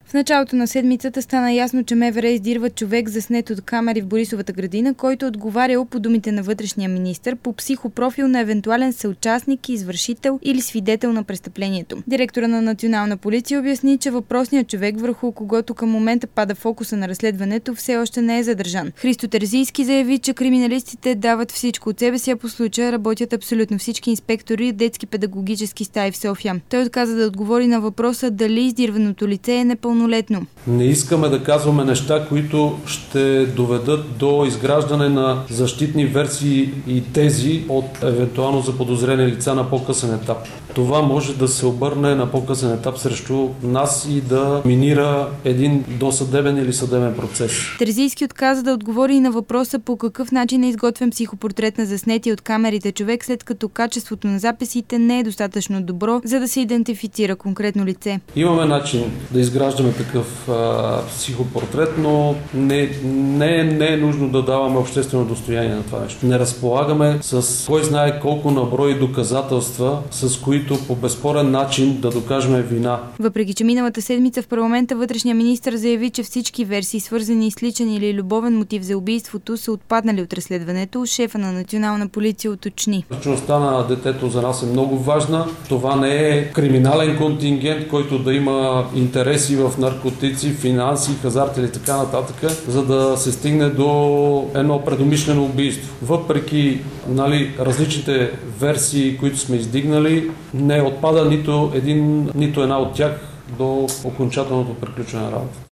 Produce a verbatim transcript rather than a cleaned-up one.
В началото на седмицата стана ясно, че МВР издирва човек заснет от камери в Борисовата градина, който отговарял по думите на вътрешния министър по психопрофил на евентуален съучастник, извършител или свидетел на престъплението. Директора на Национална полиция обясни, че въпросният човек, върху когото към момента пада фокуса на разследването, все още не е задържан. Христо Терзийски заяви, че криминалистите дават всичко от себе си, а по случая работят абсолютно всички инспектори в детски педагогически стаи в София. Той отказа да отговори на въпроса дали издирваното лице е непълнолетно. Не искаме да казваме неща, които ще доведат до изграждане на защитни версии и тези от евентуално заподозрени лица на по-късен етап. Това може да се обърне на по-късен етап срещу нас и да минира един досъдебен или съдебен процес. Терзийски отказа да отговори и на въпроса по какъв начин е изготвен психопортрет на заснетия от камерите човек, след като качеството на записите не е достатъчно добро, за да се идентифицира конкретно лице. Имаме начин да изграждаме такъв а, психопортрет, но не, не, не е нужно да даваме обществено достояние на това нещо. Не разполагаме с кой знае колко наброи доказателства, с които по безспорен начин да докажем вина. Въпреки че миналата седмица в парламента вътрешния министър заяви, че всички версии, свързани с личен или любовен мотив за убийството, са отпаднали от разследването, шефа на Национална полиция уточни. Личността на детето за нас е много важна. Това не е криминален контингент, който да има интереси в наркотици, финанси, хазарти или така нататък, за да се стигне до едно предумишлено убийство. Въпреки нали, различните версии, които сме издигнали, не отпада нито един, нито една от тях до окончателното приключване на работа.